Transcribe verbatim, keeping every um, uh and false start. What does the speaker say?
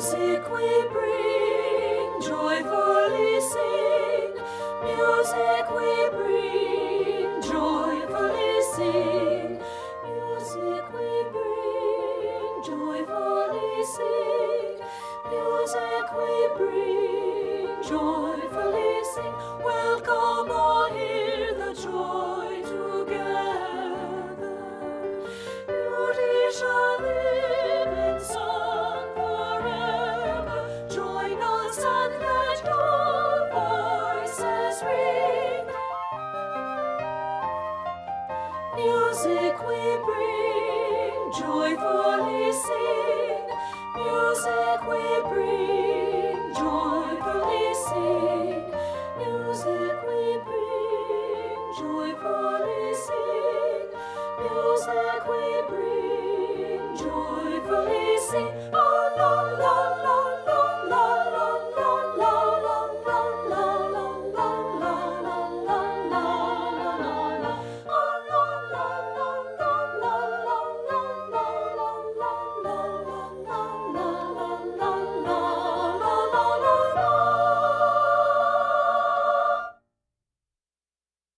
Music we bring, joyfully sing. Music we bring, joyfully sing. Music we bring, joyfully sing. Music we bring, joyfully sing. Welcome all, hear the joy together. Beauty shall live in song forever. Join us and let your voices ring. Music we bring, joyfully sing. Music we bring, joyfully sing. Music we bring, joyfully sing. Music we bring, joyfully sing.